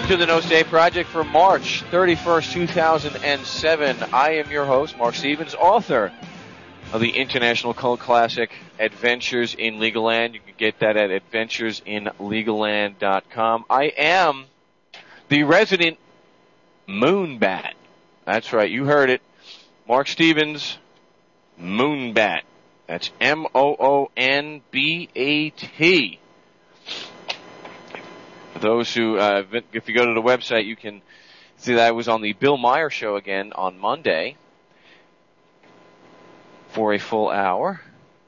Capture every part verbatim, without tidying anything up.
Welcome to the No Stay Project for March thirty-first, two thousand seven. I am your host, Mark Stevens, author of the international cult classic Adventures in Legal Land. You can get that at adventures in legal land dot com. I am the resident Moonbat. That's right, you heard it. Mark Stevens, Moonbat. That's M O O N B A T. For those who, uh, if you go to the website, you can see that I was on the Bill Maher show again on Monday for a full hour.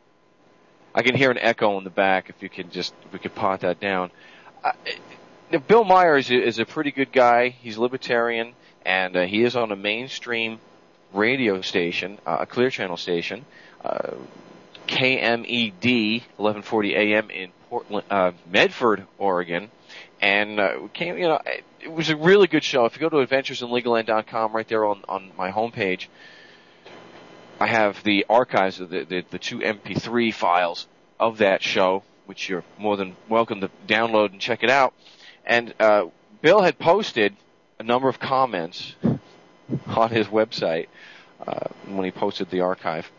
I can hear an echo in the back. If you could just, if we could pot that down. Uh, Bill Maher is a, is a pretty good guy. He's libertarian, and uh, he is on a mainstream radio station, uh, a Clear Channel station, uh, K M E D, eleven forty A M in Portland, uh, Medford, Oregon. And, uh, came, you know, it was a really good show. If you go to adventures in legal land dot com, right there on, on my homepage, I have the archives of the, the, the two M P three files of that show, which you're more than welcome to download and check it out. And, uh, Bill had posted a number of comments on his website, uh, when he posted the archive.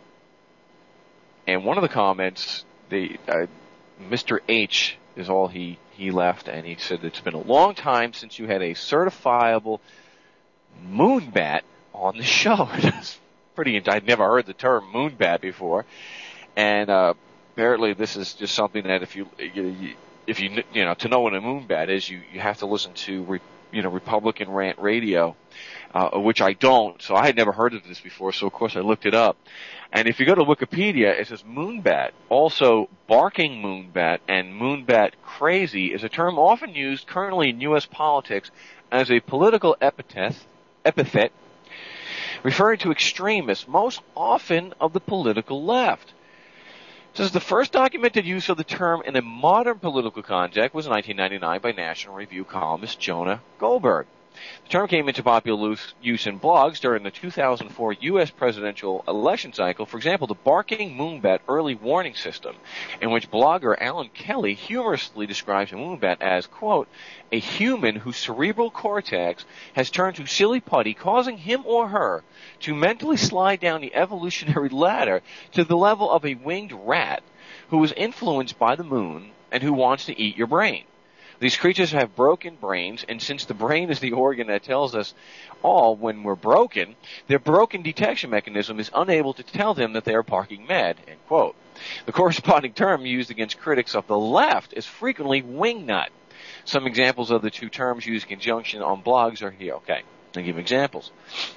And one of the comments, the, uh, Mister H is all he, he left, and he said, it's been a long time since you had a certifiable moonbat on the show. It's pretty, I'd never heard the term moonbat before. And, uh, apparently this is just something that if you, you if you, you know, to know what a moonbat is, you, you have to listen to, re, you know, Republican Rant Radio, uh, which I don't, so I had never heard of this before, so of course I looked it up. And if you go to Wikipedia, it says moonbat. Also, barking moonbat and moonbat crazy is a term often used currently in U S politics as a political epithet, epithet referring to extremists, most often of the political left. This is the first documented use of the term in a modern political context was in nineteen ninety-nine by National Review columnist Jonah Goldberg. The term came into popular use in blogs during the two thousand four U S presidential election cycle. For example, the Barking Moonbat Early Warning System, in which blogger Alan Kelly humorously describes a moonbat as, quote, a human whose cerebral cortex has turned to silly putty, causing him or her to mentally slide down the evolutionary ladder to the level of a winged rat who is influenced by the moon and who wants to eat your brain. These creatures have broken brains, and since the brain is the organ that tells us all when we're broken, their broken detection mechanism is unable to tell them that they are barking mad, end quote. The corresponding term used against critics of the left is frequently wingnut. Some examples of the two terms used in conjunction on blogs are here. Okay, I'll give examples.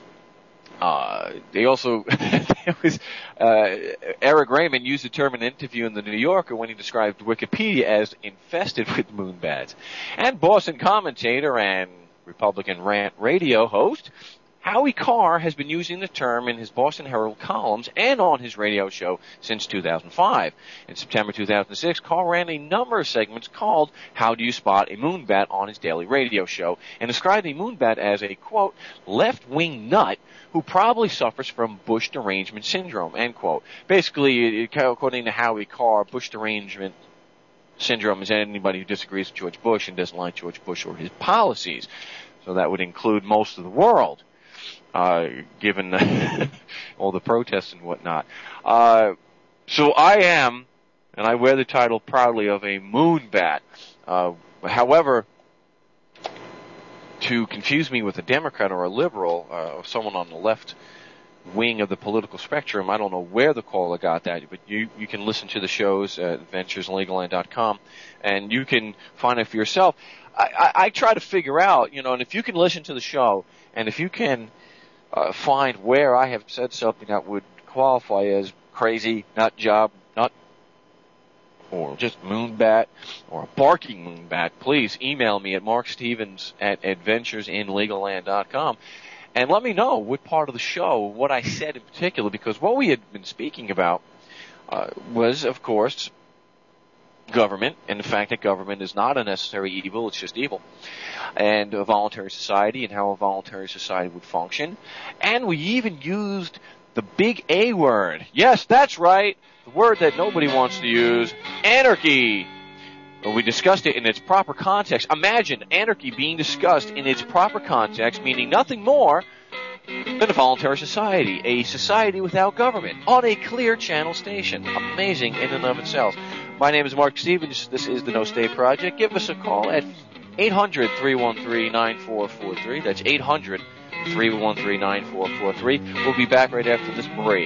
Uh, they also, there was, uh, Eric Raymond used the term in an interview in the New Yorker when he described Wikipedia as infested with moonbats. And Boston commentator and Republican Rant Radio host Howie Carr has been using the term in his Boston Herald columns and on his radio show since two thousand five. In September two thousand six, Carr ran a number of segments called How Do You Spot a Moonbat on his daily radio show and described the moonbat as a, quote, left-wing nut who probably suffers from Bush derangement syndrome, end quote. Basically, according to Howie Carr, Bush derangement syndrome is anybody who disagrees with George Bush and doesn't like George Bush or his policies. So that would include most of the world. Uh, given the all the protests and whatnot. Uh, so I am, and I wear the title proudly, of a moonbat. Uh, however, to confuse me with a Democrat or a liberal, uh, or someone on the left wing of the political spectrum, I don't know where the caller got that, but you, you can listen to the shows at adventures in legal land dot com, and you can find it for yourself. I, I, I try to figure out, you know, and if you can listen to the show, and if you can Uh, find where I have said something that would qualify as crazy, nut job, nut, or just moonbat, or a barking moonbat, please email me at markstevens at adventures in legal land dot com and let me know what part of the show, what I said in particular, because what we had been speaking about uh, was, of course, government, and the fact that government is not a necessary evil, it's just evil, and a voluntary society, and how a voluntary society would function. And we even used the big A word. Yes, that's right, the word that nobody wants to use, anarchy. we discussed it in its proper context. Imagine anarchy being discussed in its proper context, meaning nothing more than a voluntary society, a society without government, on a clear channel station. Amazing in and of itself. My name is Mark Stevens. This is the No State Project. Give us a call at eight hundred, three one three, nine four four three. That's eight hundred, three one three, nine four four three. We'll be back right after this break.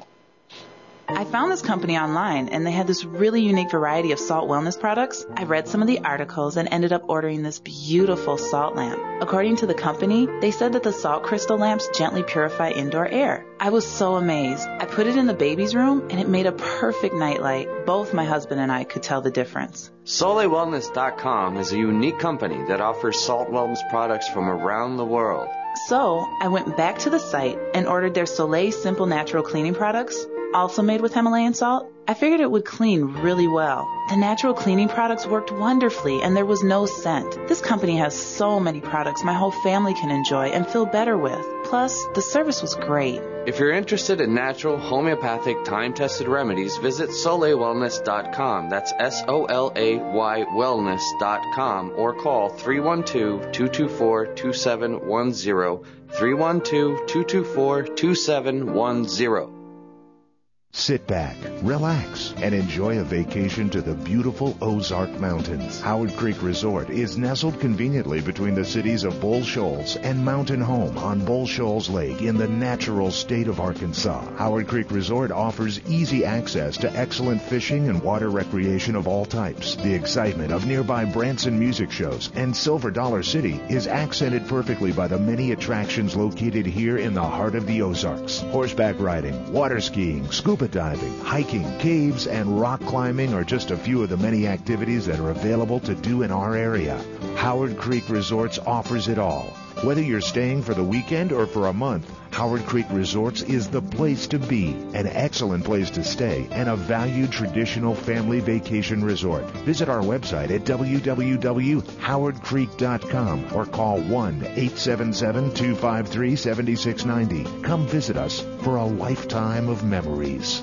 I found this company online, and they had this really unique variety of salt wellness products. I read some of the articles and ended up ordering this beautiful salt lamp. According to the company, they said that the salt crystal lamps gently purify indoor air. I was so amazed. I put it in the baby's room, and it made a perfect nightlight. Both my husband and I could tell the difference. Soleil Wellness dot com is a unique company that offers salt wellness products from around the world. So I went back to the site and ordered their Soleil Simple Natural Cleaning products, also made with Himalayan salt. I figured it would clean really well. The natural cleaning products worked wonderfully, and there was no scent. This company has so many products my whole family can enjoy and feel better with. Plus, the service was great. If you're interested in natural, homeopathic, time-tested remedies, visit Soleil Wellness dot com. That's S O L A Y Wellness dot com, or call three one two, two two four, two seven one zero, three one two, two two four, two seven one zero. Sit back, relax, and enjoy a vacation to the beautiful Ozark Mountains. Howard Creek Resort is nestled conveniently between the cities of Bull Shoals and Mountain Home on Bull Shoals Lake in the natural state of Arkansas. Howard Creek Resort offers easy access to excellent fishing and water recreation of all types. The excitement of nearby Branson music shows and Silver Dollar City is accented perfectly by the many attractions located here in the heart of the Ozarks. Horseback riding, water skiing, scuba diving, hiking, caves, and rock climbing are just a few of the many activities that are available to do in our area. Howard Creek Resorts offers it all. Whether you're staying for the weekend or for a month, Howard Creek Resorts is the place to be, an excellent place to stay, and a valued traditional family vacation resort. Visit our website at w w w dot howard creek dot com or call one eight seven seven, two five three, seven six nine zero. Come visit us for a lifetime of memories.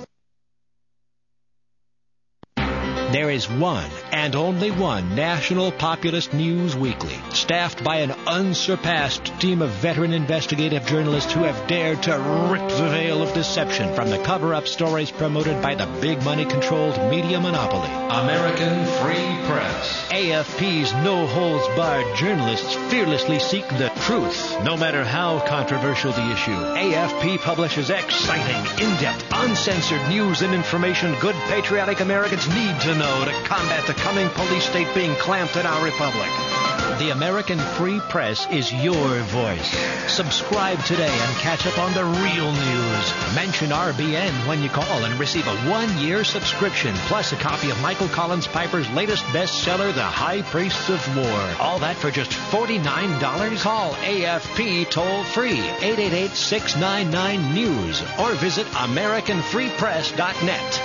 There is one and only one national populist news weekly, staffed by an unsurpassed team of veteran investigative journalists who have dared to rip the veil of deception from the cover-up stories promoted by the big money-controlled media monopoly. American Free Press. A F P's no-holds-barred journalists fearlessly seek the truth, no matter how controversial the issue. A F P publishes exciting, in-depth, uncensored news and information good patriotic Americans need to know to combat the coming police state being clamped in our republic. The American Free Press is your voice. Subscribe today and catch up on the real news. Mention R B N when you call and receive a one-year subscription, plus a copy of Michael Collins Piper's latest bestseller, The High Priests of War. All that for just forty-nine dollars. Call A F P toll-free, eight eight eight, six nine nine, news, or visit american free press dot net.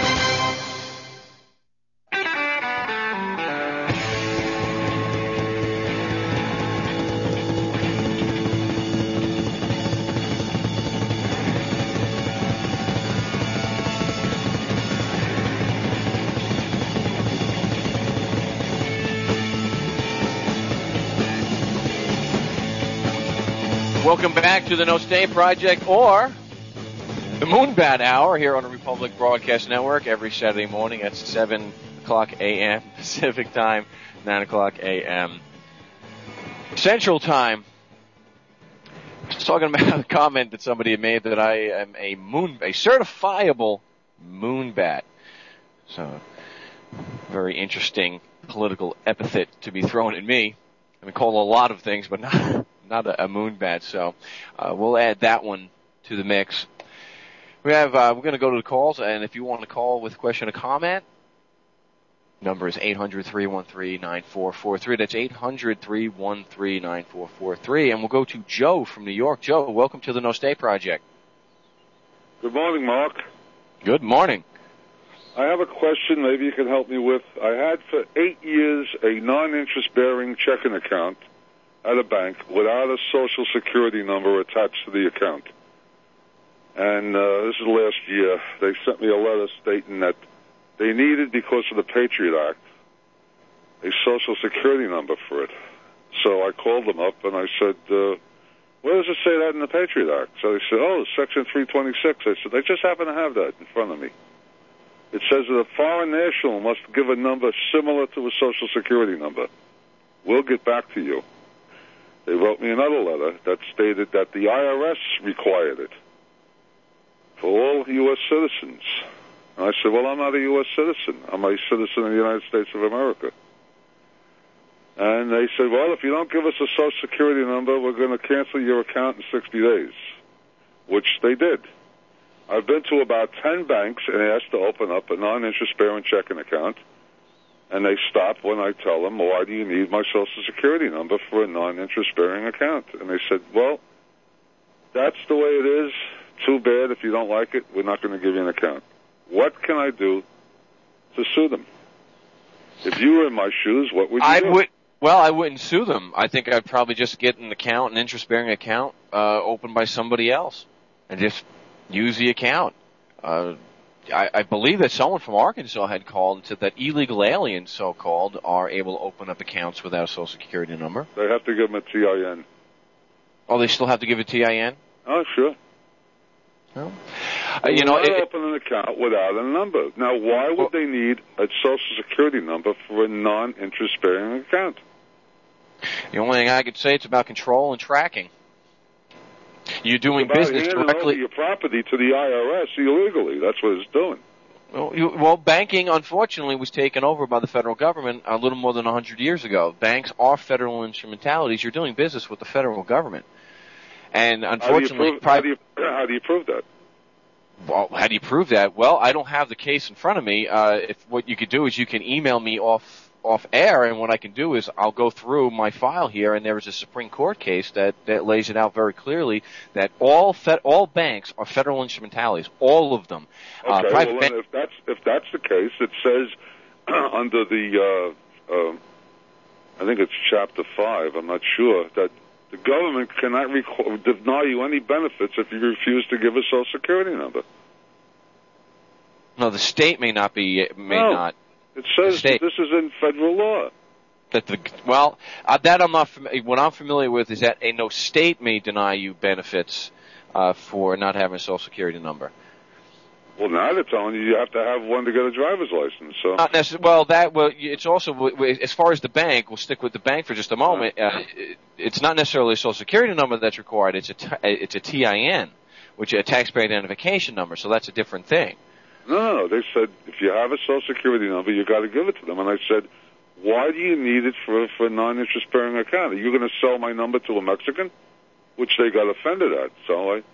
Welcome back to the No State Project, or the Moonbat Hour, here on the Republic Broadcast Network every Saturday morning at seven o'clock a.m. Pacific Time, nine o'clock a.m. Central Time. I was talking about a comment that somebody had made that I am a moon, a certifiable moonbat. So, very interesting political epithet to be thrown at me. I've been called a lot of things, but not not a, a moonbat. So, uh, we'll add that one to the mix. We have, uh, we're going to go to the calls, and if you want to call with a question or comment, number is eight hundred, three one three, nine four four three. That's eight hundred, three one three, nine four four three. And we'll go to Joe from New York. Joe, welcome to the No State Project. Good morning, Mark. Good morning. I have a question maybe you can help me with. I had for eight years a non-interest-bearing checking account at a bank without a Social Security number attached to the account. And uh, this is last year. They sent me a letter stating that they needed, because of the Patriot Act, a social security number for it. So I called them up and I said, uh, where does it say that in the Patriot Act? So they said, oh, Section three twenty-six. I said, I just happen to have that in front of me. It says that a foreign national must give a number similar to a social security number. We'll get back to you. They wrote me another letter that stated that the I R S required it for all U S citizens. And I said, well, I'm not a U S citizen. I'm a citizen of the United States of America. And they said, well, if you don't give us a Social Security number, we're going to cancel your account in sixty days, which they did. I've been to about ten banks and asked to open up a non-interest-bearing checking account, and they stop when I tell them, why do you need my Social Security number for a non-interest-bearing account? And they said, well, that's the way it is. Too bad. If you don't like it, we're not going to give you an account. What can I do to sue them? If you were in my shoes, what would you I do? would. Well, I wouldn't sue them. I think I'd probably just get an account, an interest-bearing account, uh, opened by somebody else, and just use the account. Uh, I, I believe that someone from Arkansas had called and said that illegal aliens, so-called, are able to open up accounts without a Social Security number. They have to give them a T I N. Oh, they still have to give a T I N? Oh, sure. Well, uh, you know, not it, open an account without a number. Now, why would well, they need a Social Security number for a non-interest-bearing account? The only thing I could say, it's about control and tracking. You're doing it's about business handing directly. over your property to the I R S illegally. That's what it's doing. Well, you, well, banking, unfortunately, was taken over by the federal government a little more than one hundred years ago. Banks are federal instrumentalities. You're doing business with the federal government. And unfortunately, how do you prove, how do you, how do you prove that? Well, how do you prove that? Well, I don't have the case in front of me. Uh, if what you could do is you can email me off off air, and what I can do is I'll go through my file here, and there is a Supreme Court case that, that lays it out very clearly that all fed, all banks are federal instrumentalities, all of them. Okay, uh, private well, ban- then if that's if that's the case, it says under the uh, uh, I think it's Chapter Five. I'm not sure that the government cannot requ- deny you any benefits if you refuse to give a Social Security number. No, the state may not be may no. not. It says that this is in federal law. That the well, uh, that I'm not. Fam- what I'm familiar with is that a no state may deny you benefits uh, for not having a Social Security number. Well, now they're telling you you have to have one to get a driver's license. So not necessarily. Well, that well, it's also as far as the bank. We'll stick with the bank for just a moment. Uh, it's not necessarily a Social Security number that's required. It's a t- it's a T I N, which is a taxpayer identification number. So that's a different thing. No, no, they said if you have a Social Security number, you got to give it to them. And I said, why do you need it for for a non-interest bearing account? Are you going to sell my number to a Mexican? Which they got offended at. So I,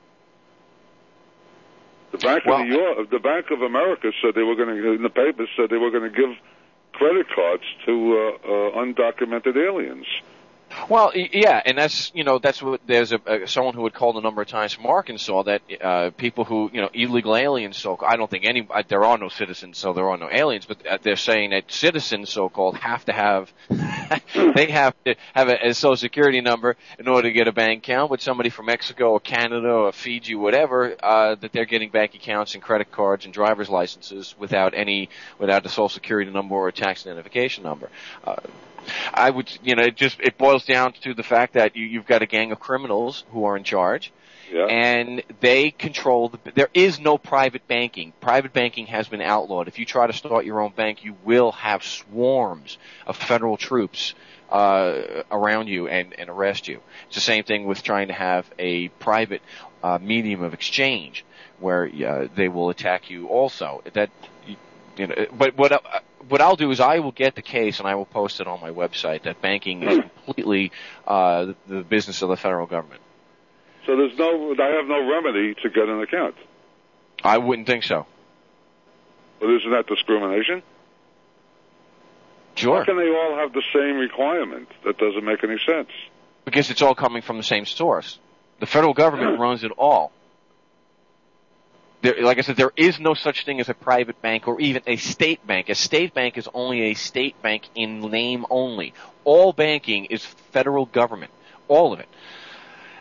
the Bank well, of New York, the Bank of America said they were going to, in the papers said they were going to give credit cards to uh, uh, undocumented aliens. Well, yeah, and that's, you know, that's what, there's a, a someone who had called a number of times from Arkansas that, uh, people who, you know, illegal aliens, so I don't think any, uh, there are no citizens, so there are no aliens, but uh, they're saying that citizens, so-called, have to have, they have to have a, a Social Security number in order to get a bank account with somebody from Mexico or Canada or Fiji, whatever, uh, that they're getting bank accounts and credit cards and driver's licenses without any, without a Social Security number or a tax identification number. Uh, I would, you know, it just, it boils down to the fact that you, you've got a gang of criminals who are in charge, yeah. and they control the, there is no private banking. Private banking has been outlawed. If you try to start your own bank, you will have swarms of federal troops, uh, around you and, and arrest you. It's the same thing with trying to have a private, uh, medium of exchange where, uh, they will attack you also. That, you know, but what, uh, What I'll do is I will get the case and I will post it on my website that banking is completely uh, the, the business of the federal government. So there's no, I have no remedy to get an account. I wouldn't think so. Well, isn't that discrimination? Sure. How can they all have the same requirement? That doesn't make any sense. Because it's all coming from the same source. The federal government Yeah. runs it all. There, like I said, there is no such thing as a private bank or even a state bank. A state bank is only a state bank in name only. All banking is federal government. All of it.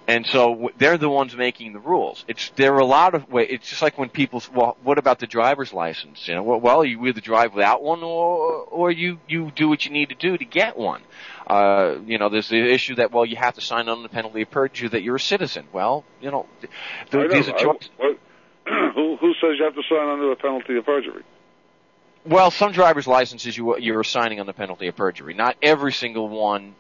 And so they're the ones making the rules. It's there are a lot of ways. It's just like when people, well, what about the driver's license? You know, well, well you either drive without one, or or you you do what you need to do to get one. Uh, you know, there's the issue that well, you have to sign on the penalty of perjury that you're a citizen. Well, you know, th- these are choices. Who who says you have to sign under the penalty of perjury? Well, some driver's licenses you you're signing on the penalty of perjury. Not every single one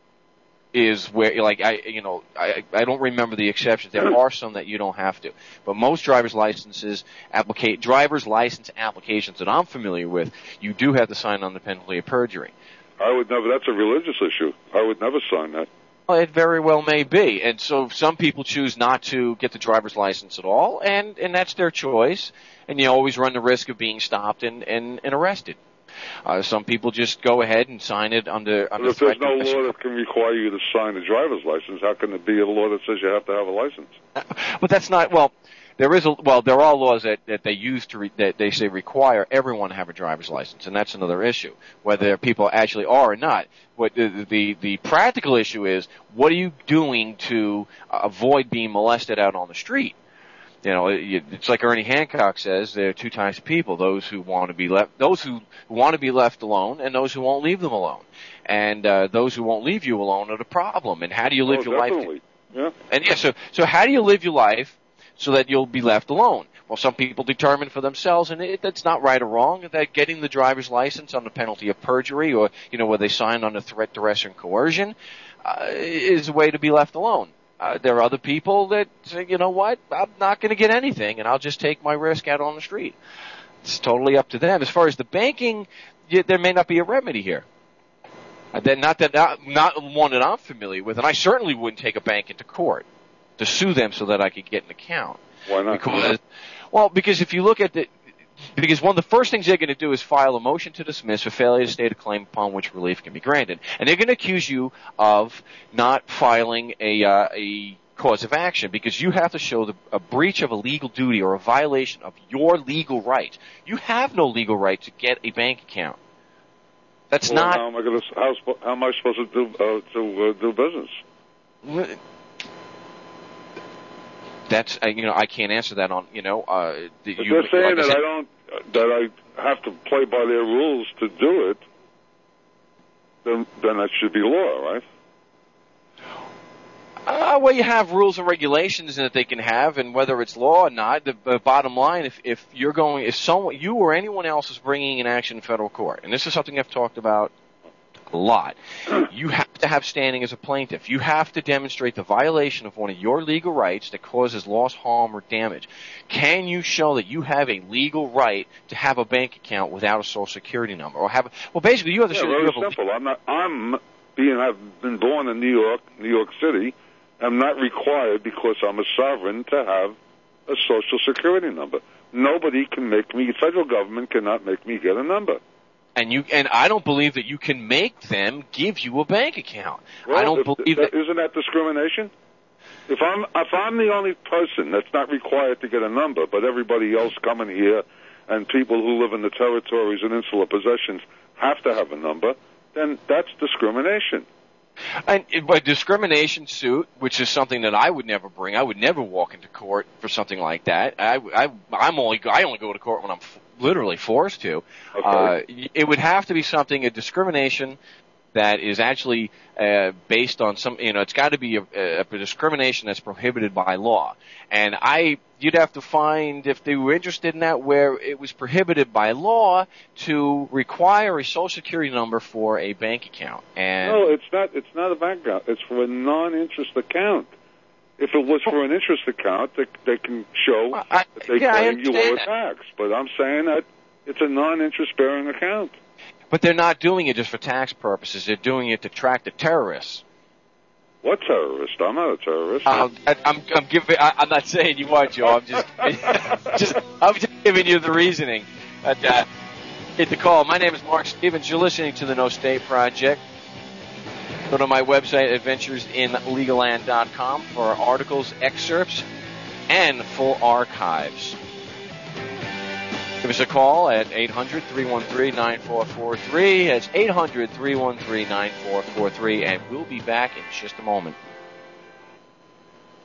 is where, like, I, you know, I, I don't remember the exceptions. There are some that you don't have to. But most driver's licenses, applicate, driver's license applications that I'm familiar with, you do have to sign on the penalty of perjury. I would never, that's a religious issue. I would never sign that. Well, it very well may be. And so some people choose not to get the driver's license at all, and, and that's their choice. And you always run the risk of being stopped and, and, and arrested. Uh, some people just go ahead and sign it under, under but if threat. There's no law that can require you to sign a driver's license. How can there be a law that says you have to have a license? But that's not, well, there is a, well, there are laws that, that they use to, re, that they say require everyone to have a driver's license, and that's another issue, whether people actually are or not. What the, the, the practical issue is, what are you doing to avoid being molested out on the street? You know, it's like Ernie Hancock says, there are two types of people: those who want to be left, those who want to be left alone, and those who won't leave them alone. And uh, those who won't leave you alone are the problem. And how do you live oh, your definitely. life? Yeah. And yeah, so so how do you live your life so that you'll be left alone? Well, some people determine for themselves, and it, that's not right or wrong, that getting the driver's license on the penalty of perjury, or you know, where they sign under threat, duress, and coercion, uh, is a way to be left alone. Uh, there are other people that say, you know what, I'm not going to get anything, and I'll just take my risk out on the street. It's totally up to them. As far as the banking, you, there may not be a remedy here. Uh, not that not, not one that I'm familiar with, and I certainly wouldn't take a bank into court to sue them so that I could get an account. Why not? Because, well, because if you look at the, because one of the first things they're going to do is file a motion to dismiss for failure to state a claim upon which relief can be granted, and they're going to accuse you of not filing a uh, a cause of action because you have to show the, a breach of a legal duty or a violation of your legal right. You have no legal right to get a bank account. That's well, not. How am I going to? How, how am I supposed to do uh, to uh, do business? That's uh, you know I can't answer that on you know. Uh, the, If you, they're saying like I that said, I don't, that I have to play by their rules to do it, then then that should be law, right? Uh, well, you have rules and regulations that they can have, and whether it's law or not, the, the bottom line, if if you're going, if someone, you or anyone else is bringing an action in federal court, and this is something I've talked about a lot, you have to have standing as a plaintiff. You have to demonstrate the violation of one of your legal rights that causes loss, harm, or damage. Can you show that you have a legal right to have a bank account without a social security number, or have? Well, basically, you have to yeah, show. Very you have simple. A, I'm not. I'm being. I've been born in New York, New York City. I'm not required because I'm a sovereign to have a social security number. Nobody can make me. Federal government cannot make me get a number. And you and I don't believe that you can make them give you a bank account. Well, I don't if, believe that, that. Isn't that discrimination? If I'm if I'm the only person that's not required to get a number, but everybody else coming here and people who live in the territories and insular possessions have to have a number, then that's discrimination. And a discrimination suit, which is something that I would never bring. I would never walk into court for something like that. I, I, I'm only I only go to court when I'm f- literally forced to. Okay. Uh, it would have to be something, a discrimination that is actually uh, based on some, you know, it's got to be a, a discrimination that's prohibited by law. And I, you'd have to find, if they were interested in that, where it was prohibited by law to require a social security number for a bank account. And no, it's not. It's not a bank account. It's for a non-interest account. If it was for an interest account, they, they can show I, that they yeah, claim you owe a that. tax. But I'm saying that it's a non-interest-bearing account. But they're not doing it just for tax purposes. They're doing it to track the terrorists. What terrorist? I'm not a terrorist. Uh, I, I'm, I'm giving. I, I'm not saying you are, Joe. I'm just, just, I'm just giving you the reasoning. But, uh, hit the call. My name is Mark Stevens. You're listening to the No State Project. Go to my website, adventures in legal land dot com, for articles, excerpts, and full archives. Give us a call at eight hundred, three one three, nine four four three. That's eight hundred, three one three, nine four four three, and we'll be back in just a moment.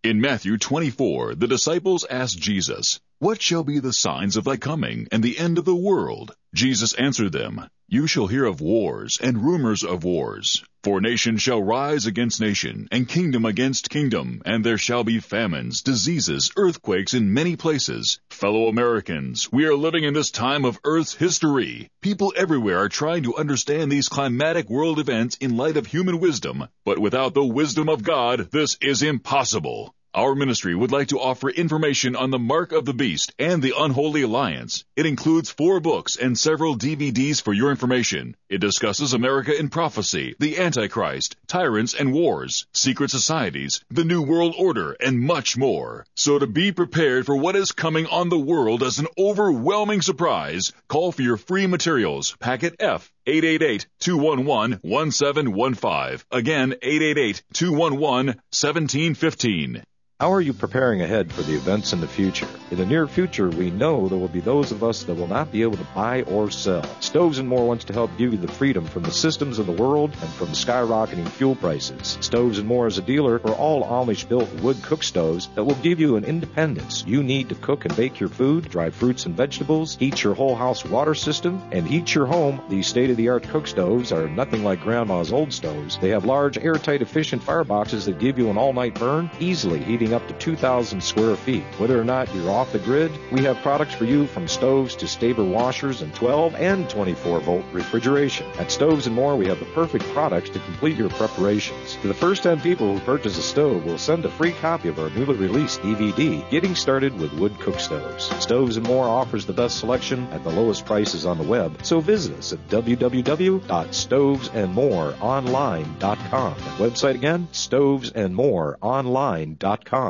In Matthew twenty-four, the disciples asked Jesus, "What shall be the signs of thy coming and the end of the world?" Jesus answered them, "You shall hear of wars and rumors of wars. For nation shall rise against nation, and kingdom against kingdom, and there shall be famines, diseases, earthquakes in many places. Fellow Americans, we are living in this time of Earth's history. People everywhere are trying to understand these climatic world events in light of human wisdom, but without the wisdom of God, this is impossible. Our ministry would like to offer information on the Mark of the Beast and the Unholy Alliance. It includes four books and several D V Ds for your information. It discusses America in prophecy, the Antichrist, tyrants and wars, secret societies, the New World Order, and much more. So to be prepared for what is coming on the world as an overwhelming surprise, call for your free materials, packet F, eight eight eight, two one one, one seven one five. Again, eight eight eight, two one one, one seven one five. How are you preparing ahead for the events in the future? In the near future, we know there will be those of us that will not be able to buy or sell. Stoves and More wants to help give you the freedom from the systems of the world and from skyrocketing fuel prices. Stoves and More is a dealer for all Amish-built wood cook stoves that will give you an independence you need to cook and bake your food, dry fruits and vegetables, heat your whole house water system, and heat your home. These state-of-the-art cook stoves are nothing like Grandma's old stoves. They have large, airtight, efficient fireboxes that give you an all-night burn, easily heating up to two thousand square feet. Whether or not you're off the grid, we have products for you from stoves to Staber washers and twelve and twenty-four volt refrigeration. At Stoves and More, we have the perfect products to complete your preparations. To the first ten people who purchase a stove, we'll send a free copy of our newly released D V D, Getting Started with Wood Cook Stoves. Stoves and More offers the best selection at the lowest prices on the web, so visit us at w w w dot stoves and more online dot com. That website again, stoves and more online dot com.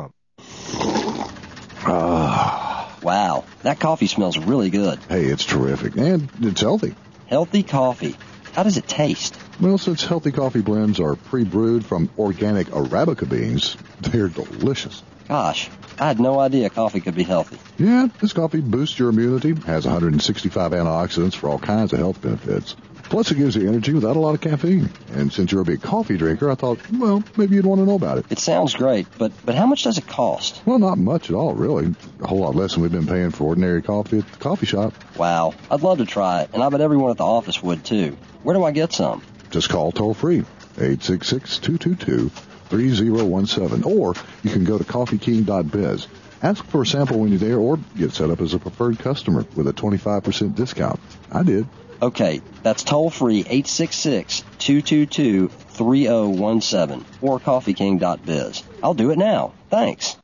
Ah. Wow, that coffee smells really good. Hey, it's terrific, and it's healthy. Healthy coffee. How does it taste? Well, since healthy coffee blends are pre-brewed from organic Arabica beans, they're delicious. Gosh, I had no idea coffee could be healthy. Yeah, this coffee boosts your immunity, has one hundred sixty-five antioxidants for all kinds of health benefits. Plus, it gives you energy without a lot of caffeine. And since you're a big coffee drinker, I thought, well, maybe you'd want to know about it. It sounds great, but, but how much does it cost? Well, not much at all, really. A whole lot less than we've been paying for ordinary coffee at the coffee shop. Wow, I'd love to try it, and I bet everyone at the office would, too. Where do I get some? Just call toll-free, eight six six, two two two, three zero one seven, or you can go to coffee king dot biz. Ask for a sample when you're there, or get set up as a preferred customer with a twenty-five percent discount. I did. Okay, that's toll-free, eight six six, two two two, three zero one seven, or coffee king dot biz. I'll do it now. Thanks.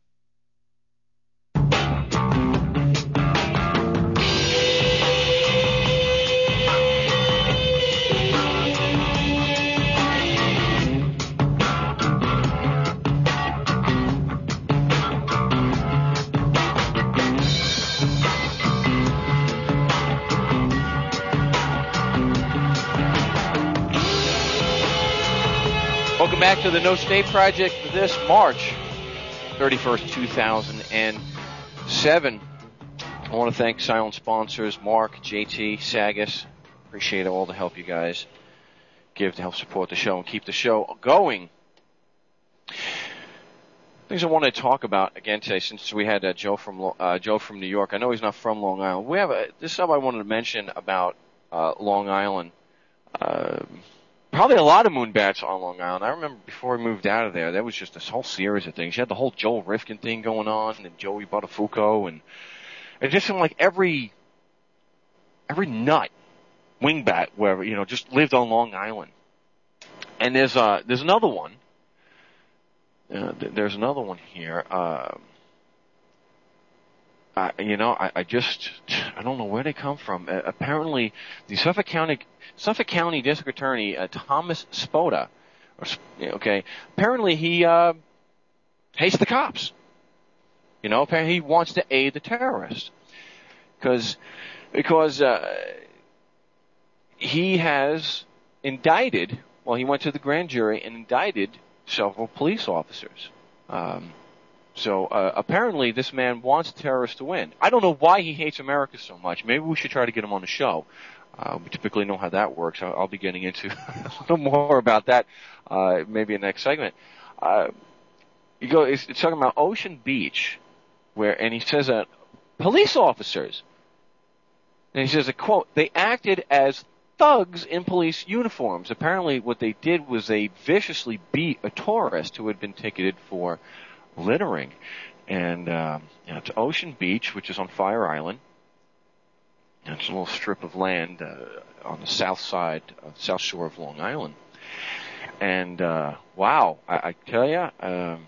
Welcome back to the No State Project for this March thirty-first, two thousand seven. I want to thank silent sponsors Mark, J T, Sagas. Appreciate all the help you guys give to help support the show and keep the show going. Things I want to talk about again today, since we had uh, Joe from uh, Joe from New York. I know he's not from Long Island. We have a, this is something I wanted to mention about uh, Long Island. Uh, Probably a lot of Moonbats on Long Island. I remember before we moved out of there, there was just this whole series of things. You had the whole Joel Rifkin thing going on, and Joey Buttafuoco, and it just seemed like every every nut wingbat, wherever, you know, just lived on Long Island. And there's uh there's another one. Uh, th- there's another one here. Uh, I, you know, I, I just I don't know where they come from. Uh, apparently, the Suffolk County Suffolk County District Attorney uh, Thomas Spoda, or, okay, apparently he uh, hates the cops. You know, apparently he wants to aid the terrorists, because because uh, he has indicted. Well, he went to the grand jury and indicted several police officers. Um, So uh, apparently this man wants terrorists to win. I don't know why he hates America so much. Maybe we should try to get him on the show. Uh, we typically know how that works. I'll, I'll be getting into a little more about that uh, maybe in the next segment. Uh, You go. It's, it's talking about Ocean Beach, where and he says that police officers. And he says a quote. They acted as thugs in police uniforms. Apparently, what they did was they viciously beat a tourist who had been ticketed for littering. And um, you know, it's Ocean Beach, which is on Fire Island. And it's a little strip of land uh, on the south side, uh, south shore of Long Island. And uh, wow, I, I tell you, um,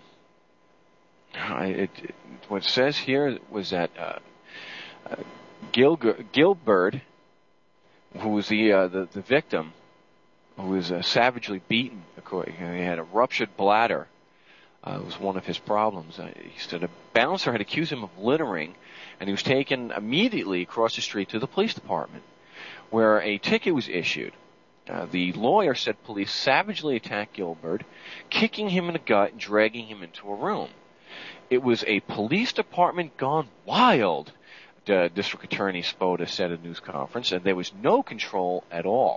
I, it, it, what it says here was that uh, uh, Gil, Gilbert, who was the, uh, the the victim, who was uh, savagely beaten, he had a ruptured bladder. Uh, it was one of his problems. Uh, he said a bouncer had accused him of littering, and he was taken immediately across the street to the police department, where a ticket was issued. Uh, the lawyer said police savagely attacked Gilbert, kicking him in the gut and dragging him into a room. It was a police department gone wild, the District Attorney Spoda said at a news conference, and there was no control at all.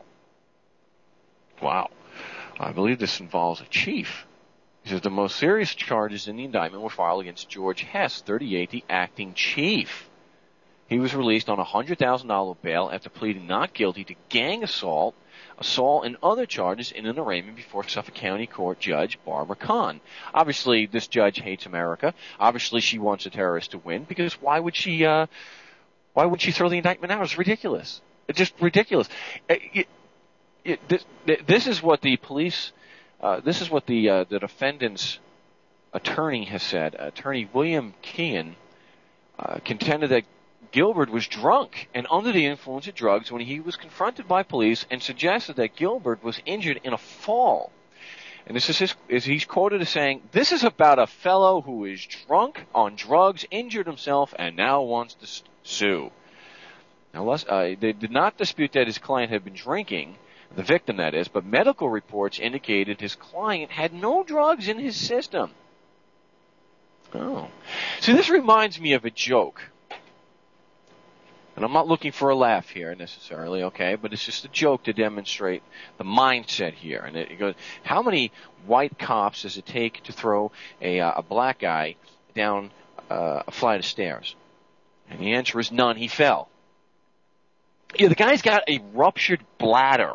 Wow. I believe this involves a chief. He says the most serious charges in the indictment were filed against George Hess, thirty-eight, the acting chief. He was released on a one hundred thousand dollars bail after pleading not guilty to gang assault, assault, and other charges in an arraignment before Suffolk County Court Judge Barbara Kahn. Obviously, this judge hates America. Obviously, she wants a terrorist to win, because why would she, uh, why would she throw the indictment out? It's ridiculous. It's just ridiculous. It, it, it, this, this is what the police... Uh, this is what the uh, the defendant's attorney has said. Attorney William Kean uh, contended that Gilbert was drunk and under the influence of drugs when he was confronted by police, and suggested that Gilbert was injured in a fall. And this is his, is he's quoted as saying, "This is about a fellow who is drunk, on drugs, injured himself, and now wants to sue." Now, uh, they did not dispute that his client had been drinking. The victim, that is, but medical reports indicated his client had no drugs in his system. Oh. See, this reminds me of a joke. And I'm not looking for a laugh here necessarily, okay, but it's just a joke to demonstrate the mindset here. And it goes, how many white cops does it take to throw a, uh, a black guy down uh, a flight of stairs? And the answer is none. He fell. Yeah, the guy's got a ruptured bladder.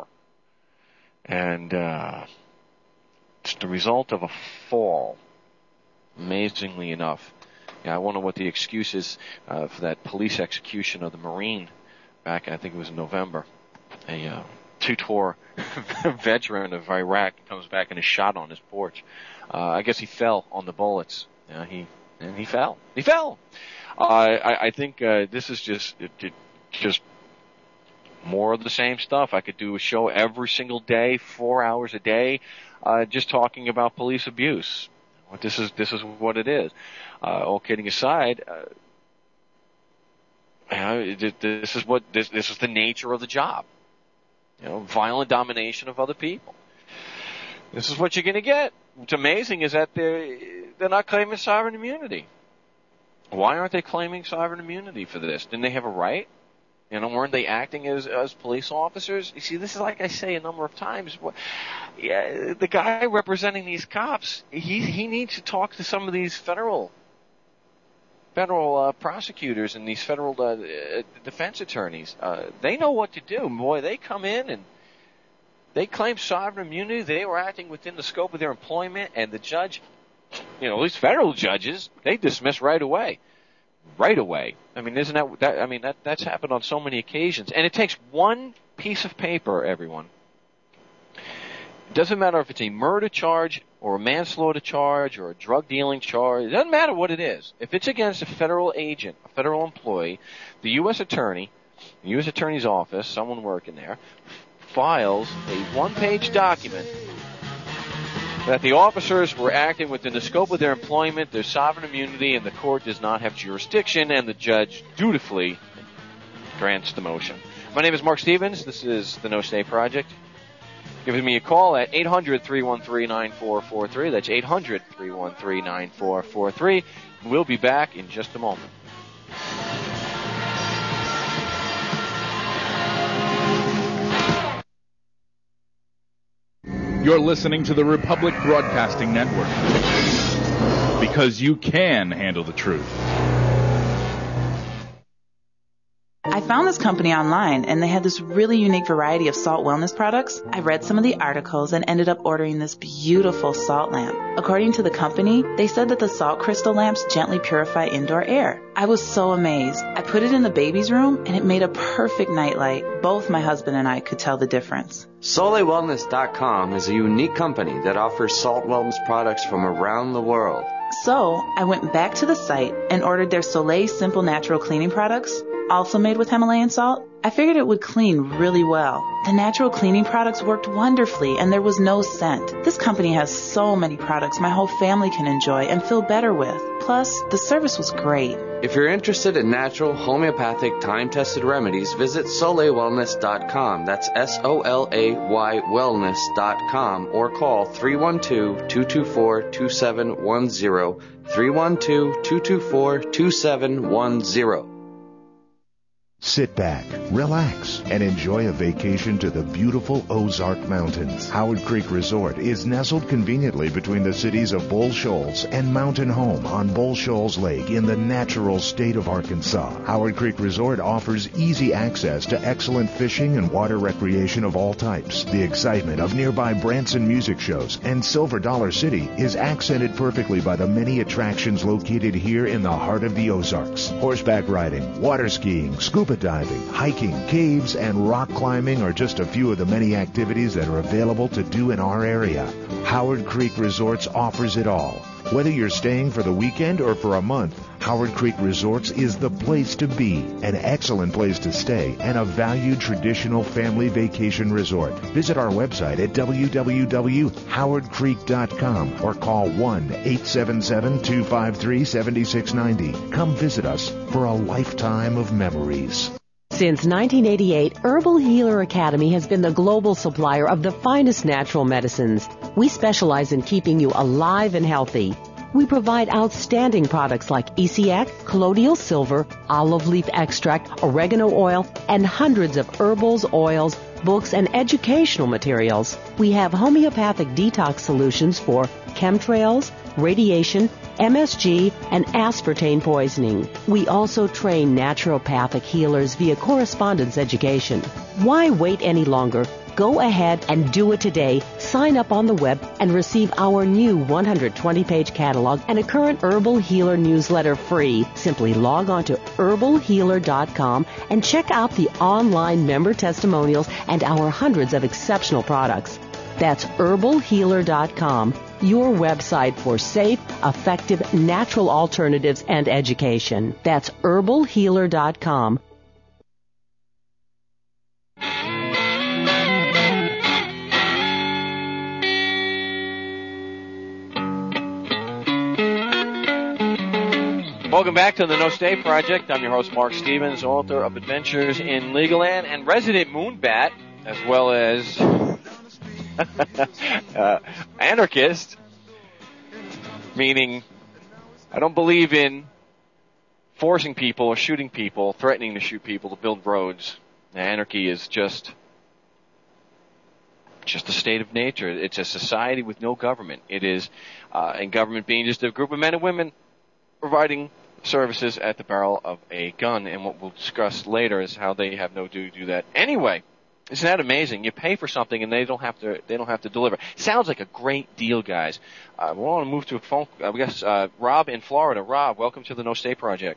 And uh, it's the result of a fall, amazingly enough. Yeah, I wonder what the excuse is uh, for that police execution of the Marine back, I think it was in November. A uh, two-tour veteran of Iraq comes back and is shot on his porch. Uh, I guess he fell on the bullets. Yeah, he and he fell. He fell. Uh, I, I think uh, this is just it, it, just. more of the same stuff. I could do a show every single day, four hours a day, uh, just talking about police abuse. This is this is what it is. Uh, all kidding aside, uh, you know, this is what this this is the nature of the job. You know, violent domination of other people. This is what you're going to get. What's amazing is that they're they're not claiming sovereign immunity. Why aren't they claiming sovereign immunity for this? Didn't they have a right? You know, weren't they acting as as police officers? You see, this is like I say a number of times. Yeah, the guy representing these cops, he he needs to talk to some of these federal federal uh, prosecutors and these federal uh, defense attorneys. Uh, they know what to do. Boy, they come in and they claim sovereign immunity. They were acting within the scope of their employment, and the judge, you know, at least federal judges, they dismiss right away. Right away. I mean, isn't that, that I mean, that, that's happened on so many occasions. And it takes one piece of paper, everyone. It doesn't matter if it's a murder charge or a manslaughter charge or a drug dealing charge. It doesn't matter what it is. If it's against a federal agent, a federal employee, the U S attorney, the U S attorney's office, someone working there, files a one-page document that the officers were acting within the scope of their employment, their sovereign immunity, and the court does not have jurisdiction, and the judge dutifully grants the motion. My name is Mark Stevens. This is the No Stay Project. Give me a call at eight hundred, three one three, nine four four three. That's eight hundred, three one three, nine four four three. We'll be back in just a moment. You're listening to the Republic Broadcasting Network. because you can handle the truth. I found this company online, and they had this really unique variety of salt wellness products. I read some of the articles and ended up ordering this beautiful salt lamp. According to the company, they said that the salt crystal lamps gently purify indoor air. I was so amazed. I put it in the baby's room, and it made a perfect nightlight. Both my husband and I could tell the difference. Soleil Wellness dot com is a unique company that offers salt wellness products from around the world. So I went back to the site and ordered their Soleil Simple Natural Cleaning products, also made with Himalayan salt. I figured it would clean really well. The natural cleaning products worked wonderfully, and there was no scent. This company has so many products my whole family can enjoy and feel better with. Plus, the service was great. If you're interested in natural, homeopathic, time-tested remedies, visit Soleil Wellness dot com. That's S O L A Y Wellness dot com, or call three one two, two two four, two seven one zero, three one two, two two four, two seven one zero. Sit back, relax, and enjoy a vacation to the beautiful Ozark Mountains. Howard Creek Resort is nestled conveniently between the cities of Bull Shoals and Mountain Home on Bull Shoals Lake in the natural state of Arkansas. Howard Creek Resort offers easy access to excellent fishing and water recreation of all types. The excitement of nearby Branson music shows and Silver Dollar City is accented perfectly by the many attractions located here in the heart of the Ozarks. Horseback riding, water skiing, scuba diving, hiking, caves, and rock climbing are just a few of the many activities that are available to do in our area. Howard Creek Resorts offers it all. Whether you're staying for the weekend or for a month, Howard Creek Resorts is the place to be, an excellent place to stay, and a valued traditional family vacation resort. Visit our website at w w w dot howard creek dot com or call one eight seven seven, two five three, seven six nine zero. Come visit us for a lifetime of memories. Since nineteen eighty-eight, Herbal Healer Academy has been the global supplier of the finest natural medicines. We specialize in keeping you alive and healthy. We provide outstanding products like E C A C, colloidal silver, olive leaf extract, oregano oil, and hundreds of herbals, oils, books, and educational materials. We have homeopathic detox solutions for chemtrails, radiation, M S G, and aspartame poisoning. We also train naturopathic healers via correspondence education. Why wait any longer? Go ahead and do it today. Sign up on the web and receive our new one hundred twenty page catalog and a current Herbal Healer newsletter free. Simply log on to herbal healer dot com and check out the online member testimonials and our hundreds of exceptional products. That's herbal healer dot com, your website for safe, effective, natural alternatives and education. That's herbal healer dot com. Welcome back to the No Stay Project. I'm your host, Mark Stevens, author of Adventures in Legoland and resident Moonbat, as well as uh, anarchist, meaning I don't believe in forcing people or shooting people, threatening to shoot people to build roads. Anarchy is just just a state of nature. It's a society with no government. It is, uh, and government being just a group of men and women providing services at the barrel of a gun. And what we'll discuss later is how they have no duty to do that. Anyway, isn't that amazing? You pay for something and they don't have to. They don't have to deliver. Sounds like a great deal, guys. Uh, we want to move to a phone. Uh, we got uh, Rob in Florida. Rob, welcome to the No Stay Project.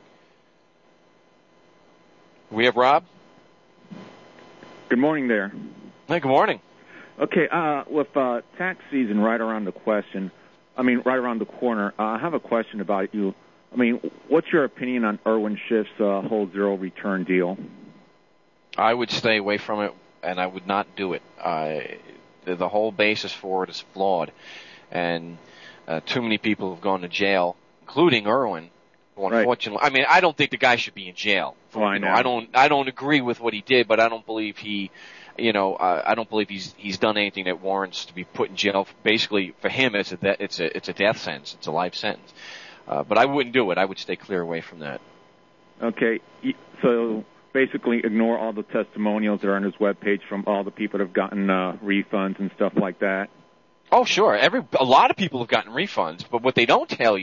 We have Rob. Good morning there. Hey, good morning. Okay, uh, with uh, tax season right around the question, I mean, right around the corner, uh, I have a question about you. I mean, what's your opinion on Irwin Schiff's uh, whole zero return deal? I would stay away from it, and I would not do it. Uh, the, the whole basis for it is flawed, and uh, too many people have gone to jail, including Irwin. Who unfortunately, right. I mean, I don't think the guy should be in jail. Oh, I know. know. I don't. I don't agree with what he did, but I don't believe he. You know, uh, I don't believe he's he's done anything that warrants to be put in jail. Basically, for him, it's a de- it's a it's a death sentence. It's a life sentence. Uh, but I wouldn't do it. I would stay clear away from that. Okay, so basically, ignore all the testimonials that are on his webpage from all the people that have gotten uh, refunds and stuff like that. Oh, sure. Every a lot of people have gotten refunds, but what they don't tell you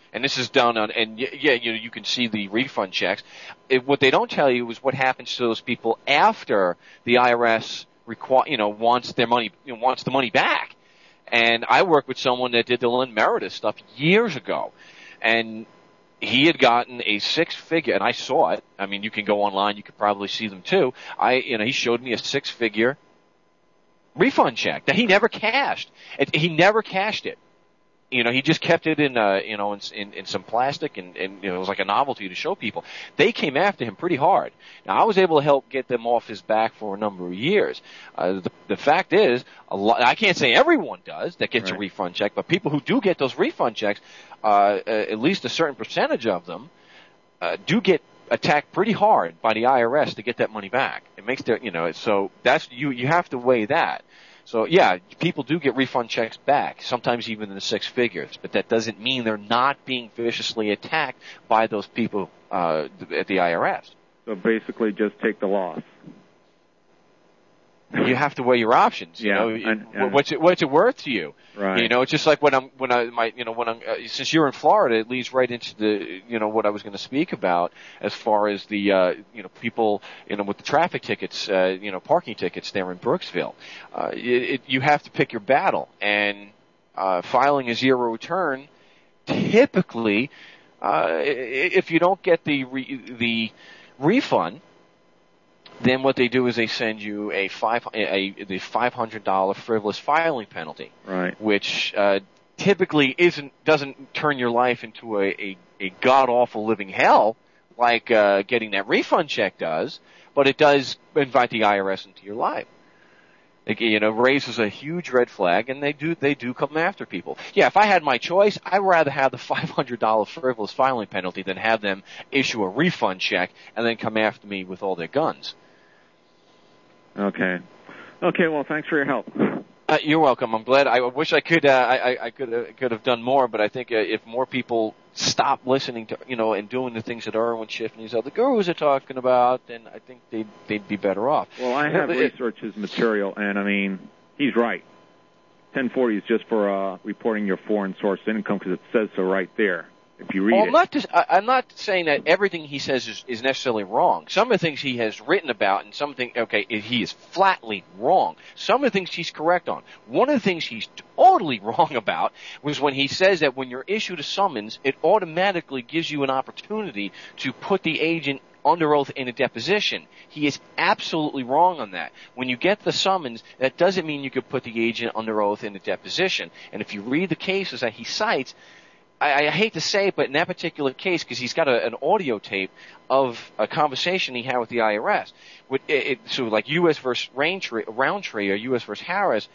And this is done on, and yeah, you know, you can see the refund checks. It, what they don't tell you is what happens to those people after the I R S requ- you know, wants their money, you know, wants the money back. And I worked with someone that did the Lynn Meredith stuff years ago, and he had gotten a six-figure, and I saw it. I mean, you can go online, you could probably see them too. I, you know, he showed me a six-figure refund check that he never cashed. It, he never cashed it. You know, he just kept it in, uh, you know, in, in, in some plastic, and, and you know, it was like a novelty to show people. They came after him pretty hard. Now, I was able to help get them off his back for a number of years. Uh, the, the fact is, a lot, I can't say everyone does that gets right. a refund check, but people who do get those refund checks, uh, at least a certain percentage of them, uh, do get attacked pretty hard by the I R S to get that money back. It makes their, you know, so that's, you, you have to weigh that. So, yeah, people do get refund checks back, sometimes even in the six figures, but that doesn't mean they're not being viciously attacked by those people uh, at the I R S. So basically just take the loss. You have to weigh your options. You yeah, know, and, and, what's it what's it worth to you? Right. You know, it's just like when I'm when I my you know when I'm uh, since you're in Florida, it leads right into the you know what I was going to speak about as far as the uh, you know people you know with the traffic tickets, uh, you know parking tickets there in Brooksville. Uh, it, it, you have to pick your battle, and uh, filing a zero return typically, uh, if you don't get the re, the refund, then what they do is they send you a five a, a the five hundred dollar frivolous filing penalty, right? Which uh, typically isn't doesn't turn your life into a a, a god awful living hell like uh, getting that refund check does, but it does invite the I R S into your life. It, you know, raises a huge red flag, and they do they do come after people. Yeah, if I had my choice, I'd rather have the five hundred dollar frivolous filing penalty than have them issue a refund check and then come after me with all their guns. Okay. Okay. Well, thanks for your help. Uh, you're welcome. I'm glad. I wish I could. Uh, I, I could uh, could have done more, but I think uh, if more people stop listening to, you know, and doing the things that Irwin Schiff and these other gurus are talking about, then I think they'd they'd be better off. Well, I have researched his material, and I mean, he's right. ten forty is just for uh, reporting your foreign source income because it says so right there. If you read well, it. I'm not, just, I, I'm not saying that everything he says is, is necessarily wrong. Some of the things he has written about and some things, okay, he is flatly wrong. Some of the things he's correct on. One of the things he's totally wrong about was when he says that when you're issued a summons, it automatically gives you an opportunity to put the agent under oath in a deposition. He is absolutely wrong on that. When you get the summons, that doesn't mean you could put the agent under oath in a deposition. And if you read the cases that he cites, I, I hate to say it, but in that particular case, because he's got a, an audio tape of a conversation he had with the I R S. With it, it, so like U S versus Roundtree, Roundtree or U S versus Harris,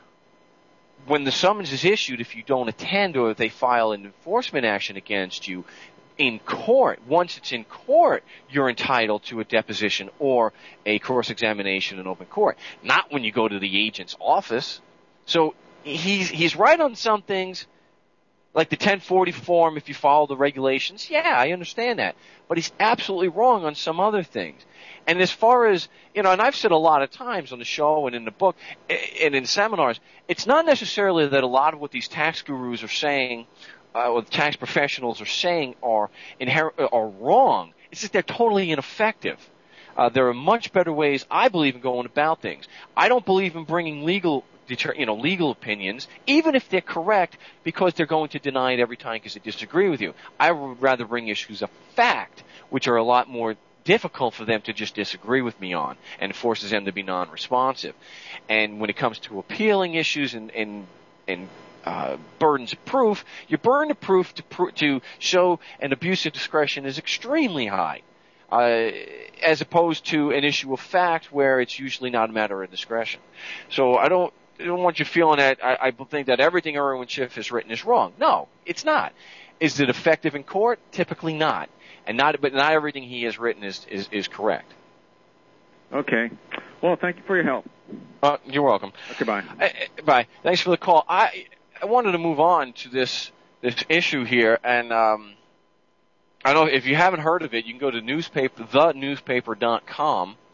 when the summons is issued, if you don't attend or if they file an enforcement action against you in court, once it's in court, you're entitled to a deposition or a cross-examination in open court. Not when you go to the agent's office. So he's he's right on some things. Like the ten forty form, if you follow the regulations, yeah, I understand that. But he's absolutely wrong on some other things. And as far as, you know, and I've said a lot of times on the show and in the book and in seminars, it's not necessarily that a lot of what these tax gurus are saying, uh, or the tax professionals are saying are inher- are wrong. It's just they're totally ineffective. Uh, there are much better ways, I believe, in going about things. I don't believe in bringing legal you know, legal opinions, even if they're correct, because they're going to deny it every time because they disagree with you. I would rather bring issues of fact, which are a lot more difficult for them to just disagree with me on, and forces them to be non-responsive. And when it comes to appealing issues and, and, and uh, burdens of proof, your burden of proof to, pro- to show an abuse of discretion is extremely high. Uh, as opposed to an issue of fact where it's usually not a matter of discretion. So I don't, I don't want you feeling that I, I think that everything Irwin Schiff has written is wrong. No, it's not. Is it effective in court? Typically not. And not, but not everything he has written is, is, is correct. Okay. Well, thank you for your help. Uh, you're welcome. Okay, bye. Uh, bye. Thanks for the call. I, I wanted to move on to this, this issue here, and, um, I don't know if you haven't heard of it, you can go to newspaper, the newspaper dot com.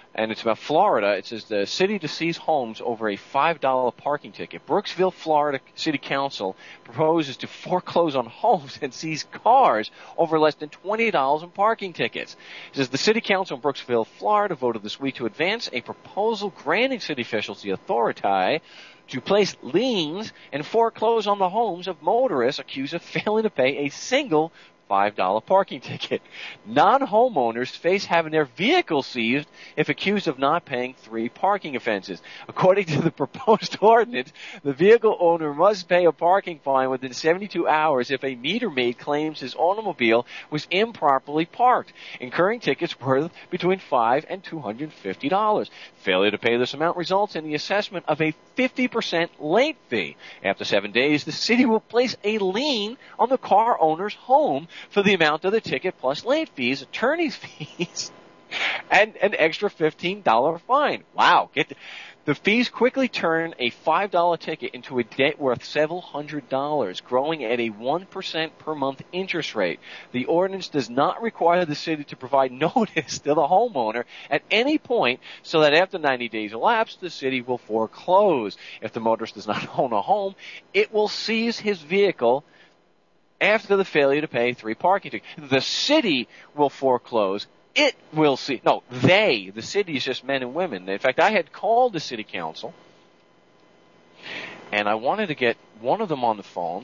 and it's about Florida. It says the city to seize homes over a five dollar parking ticket. Brooksville, Florida City Council proposes to foreclose on homes and seize cars over less than twenty dollars in parking tickets. It says the City Council in Brooksville, Florida voted this week to advance a proposal granting city officials the authority to place liens and foreclose on the homes of motorists accused of failing to pay a single five dollar parking ticket. Non-homeowners face having their vehicles seized if accused of not paying three parking offenses. According to the proposed ordinance, the vehicle owner must pay a parking fine within seventy-two hours if a meter maid claims his automobile was improperly parked, incurring tickets worth between five and two hundred fifty dollars. Failure to pay this amount results in the assessment of a fifty percent late fee. After seven days, the city will place a lien on the car owner's home for the amount of the ticket plus late fees, attorney's fees, and an extra fifteen dollar fine. Wow. Get the, the fees quickly turn a five dollar ticket into a debt worth several hundred dollars, growing at a one percent per month interest rate. The ordinance does not require the city to provide notice to the homeowner at any point, so that after ninety days elapse, the city will foreclose. If the motorist does not own a home, it will seize his vehicle after the failure to pay three parking tickets. The city will foreclose. It will see. No, they. The city is just men and women. In fact, I had called the city council, and I wanted to get one of them on the phone,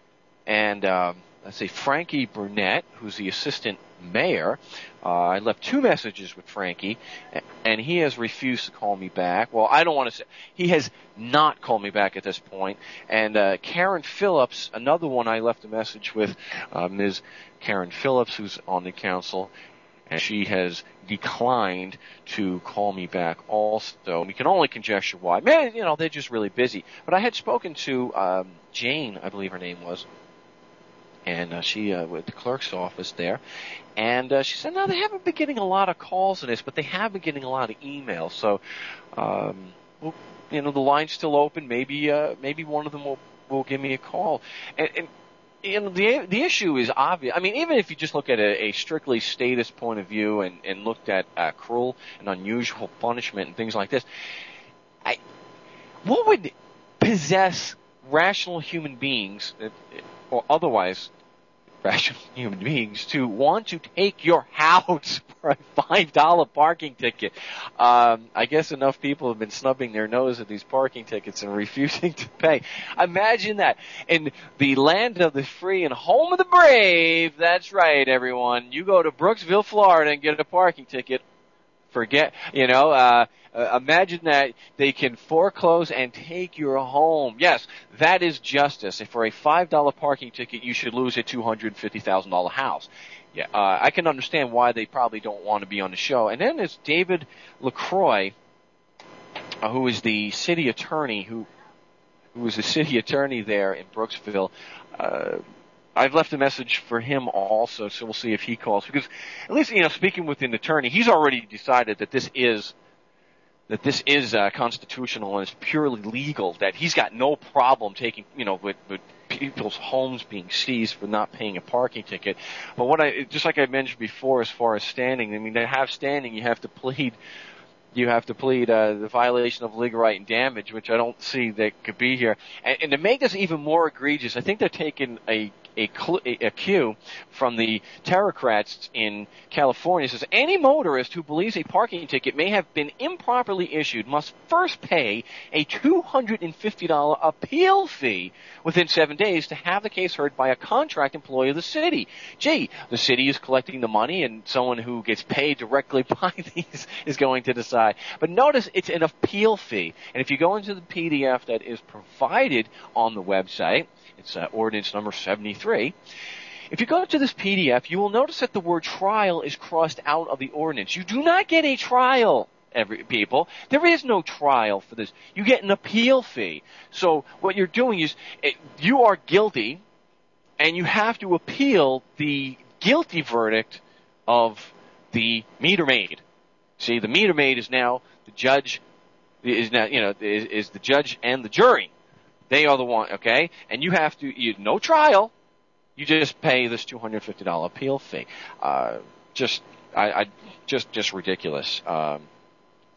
and uh, let's say Frankie Burnett, who's the assistant mayor. Uh, I left two messages with Frankie, and he has refused to call me back. Well, I don't want to say he has not called me back at this point. And uh, Karen Phillips, another one I left a message with, uh, Miz Karen Phillips, who's on the council, and she has declined to call me back also. We can only conjecture why. Man, you know, they're just really busy. But I had spoken to um, Jane, I believe her name was, and uh, she uh, with the clerk's office there, and uh, she said, no, they haven't been getting a lot of calls on this, but they have been getting a lot of emails. So, um, well, you know, the line's still open. Maybe, uh, maybe one of them will will give me a call. And, and you know, the the issue is obvious. I mean, even if you just look at a, a strictly statist point of view and and looked at uh, cruel and unusual punishment and things like this, I, what would possess rational human beings, or otherwise rational human beings, to want to take your house for a five dollar parking ticket? Um, I guess enough people have been snubbing their nose at these parking tickets and refusing to pay. Imagine that. In the land of the free and home of the brave, that's right, everyone, you go to Brooksville, Florida and get a parking ticket. Forget, you know, uh, uh, imagine that they can foreclose and take your home. Yes, that is justice. If for a five dollar parking ticket, you should lose a two hundred fifty thousand dollars house. Yeah, uh, I can understand why they probably don't want to be on the show. And then there's David LaCroix, uh, who is the city attorney, who, who was the city attorney there in Brooksville. Uh, I've left a message for him also, so we'll see if he calls. Because at least, you know, speaking with an attorney, he's already decided that this is that this is uh, constitutional and it's purely legal. That he's got no problem taking, you know, with, with people's homes being seized for not paying a parking ticket. But what I, just like I mentioned before, as far as standing, I mean, to have standing, you have to plead. You have to plead uh, the violation of legal right and damage, which I don't see that could be here. And, and to make this even more egregious, I think they're taking a a, cl- a cue from the terrorcrats in California. It says any motorist who believes a parking ticket may have been improperly issued must first pay a two hundred fifty dollars appeal fee within seven days to have the case heard by a contract employee of the city. Gee, the city is collecting the money, and someone who gets paid directly by these is going to decide. But notice it's an appeal fee. And if you go into the P D F that is provided on the website, it's uh, ordinance number seventy-three. If you go to this P D F, you will notice that the word trial is crossed out of the ordinance. You do not get a trial, every people. There is no trial for this. You get an appeal fee. So what you're doing is it, you are guilty, and you have to appeal the guilty verdict of the meter maid. See, the meter maid is now the judge, is now, you know, is, is the judge and the jury. They are the one, okay? And you have to, you, no trial. You just pay this two hundred fifty dollars appeal fee. Uh, just, I, I, just, just ridiculous. Um,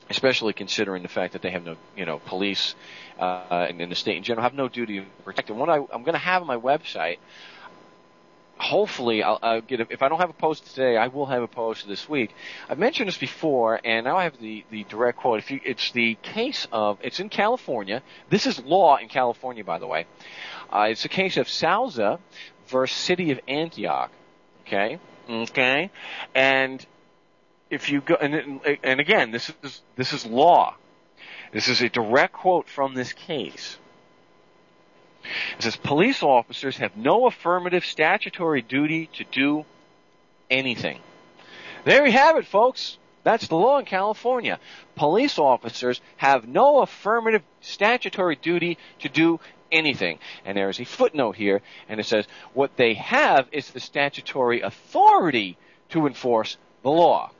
especially considering the fact that they have no, you know, police uh, and in the state in general have no duty to protect them. What I, I'm going to have on my website, hopefully, I'll, I'll get a, if I don't have a post today, I will have a post this week. I've mentioned this before, and now I have the, the direct quote. If you, it's the case of, it's in California. This is law in California, by the way. Uh, it's the case of Souza versus City of Antioch. Okay? Okay? And if you go, and, and again, this is, this is law. This is a direct quote from this case. It says, police officers have no affirmative statutory duty to do anything. There you have it, folks. That's the law in California. Police officers have no affirmative statutory duty to do anything. And there is a footnote here, and it says, what they have is the statutory authority to enforce the law.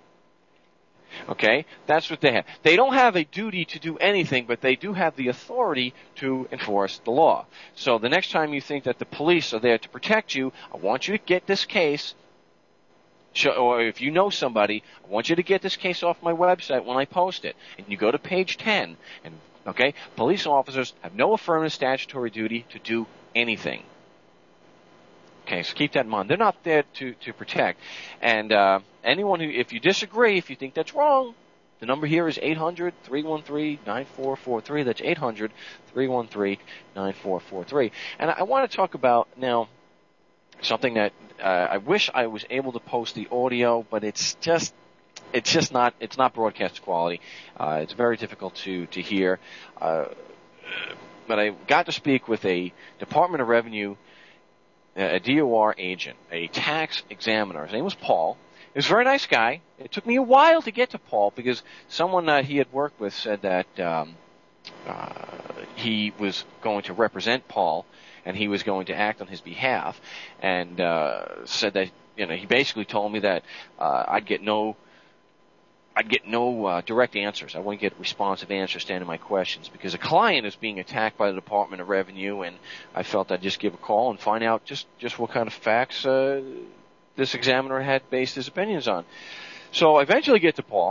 Okay? That's what they have. They don't have a duty to do anything, but they do have the authority to enforce the law. So the next time you think that the police are there to protect you, I want you to get this case, or if you know somebody, I want you to get this case off my website when I post it. And you go to page ten, and okay, police officers have no affirmative statutory duty to do anything. Okay, so keep that in mind. They're not there to, to protect. And uh, anyone who, if you disagree, if you think that's wrong, the number here is eight hundred, three one three, nine four four three. That's eight hundred, three one three, nine four four three. And I want to talk about now something that uh, I wish I was able to post the audio, but it's just it's just not it's not broadcast quality. Uh, it's very difficult to to hear. Uh, but I got to speak with a Department of Revenue, a D O R agent, a tax examiner. His name was Paul. He was a very nice guy. It took me a while to get to Paul because someone that he had worked with said that um, uh, he was going to represent Paul and he was going to act on his behalf, and uh, said that, you know, he basically told me that uh, I'd get no I'd get no uh, direct answers. I wouldn't get responsive answers to any of my questions because a client is being attacked by the Department of Revenue, and I felt I'd just give a call and find out just, just what kind of facts uh, this examiner had based his opinions on. So I eventually get to Paul,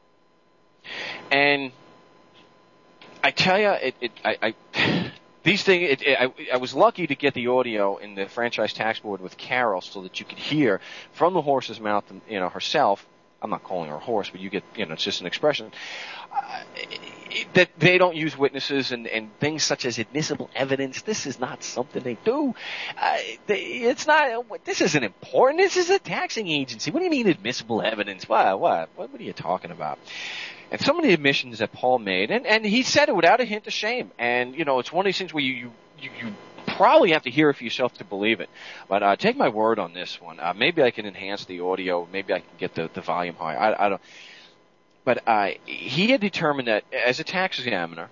and I tell you, it, it, I, I, these things, it, it, I, I was lucky to get the audio in the Franchise Tax Board with Carol so that you could hear from the horse's mouth, you know, herself. I'm not calling her a horse, but you get, you know, it's just an expression, uh, that they don't use witnesses and, and things such as admissible evidence. This is not something they do. Uh, they, it's not, this isn't important. This is a taxing agency. What do you mean admissible evidence? What, what, what, what are you talking about? And some of the admissions that Paul made, and, and he said it without a hint of shame. And, you know, it's one of these things where you, you, you, you probably have to hear it for yourself to believe it. But uh, take my word on this one. Uh, maybe I can enhance the audio. Maybe I can get the, the volume high. I, I don't. But uh, he had determined that as a tax examiner,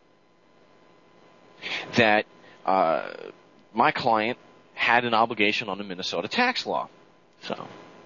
that uh, my client had an obligation on the Minnesota tax law. So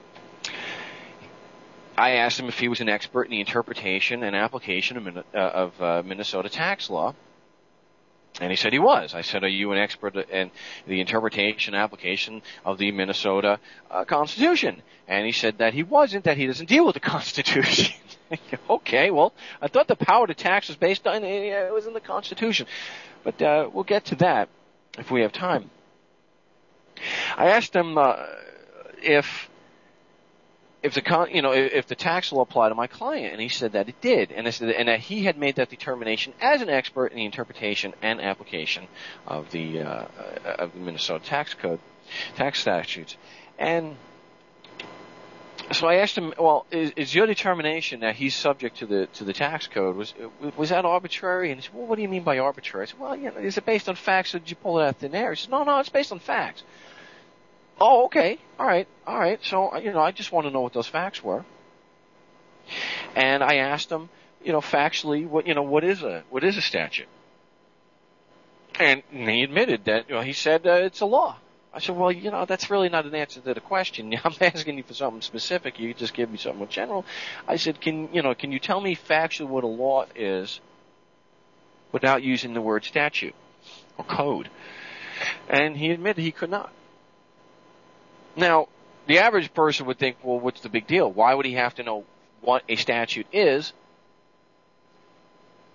I asked him if he was an expert in the interpretation and application of, uh, of uh, Minnesota tax law. And he said he was. I said, are you an expert in the interpretation and application of the Minnesota uh, Constitution? And he said that he wasn't, that he doesn't deal with the Constitution. Okay, well, I thought the power to tax was based on, it was in the Constitution. But uh, we'll get to that if we have time. I asked him uh, if if the con, you know, if the tax law applied to my client, and he said that it did, and, I said, and that he had made that determination as an expert in the interpretation and application of the uh, of the Minnesota tax code, tax statutes. And so I asked him, well, is, is your determination that he's subject to the to the tax code, was was that arbitrary? And he said, well, what do you mean by arbitrary? I said, well, you know, is it based on facts, or did you pull it out of thin air? He said, no, no, it's based on facts. Oh, okay. All right. All right. So, you know, I just want to know what those facts were. And I asked him, you know, factually, what, you know, what is a, what is a statute? And he admitted that, you know, he said, uh, it's a law. I said, well, you know, that's really not an answer to the question. I'm asking you for something specific. You just give me something general. I said, can, you know, can you tell me factually what a law is without using the word statute or code? And he admitted he could not. Now, the average person would think, well, what's the big deal? Why would he have to know what a statute is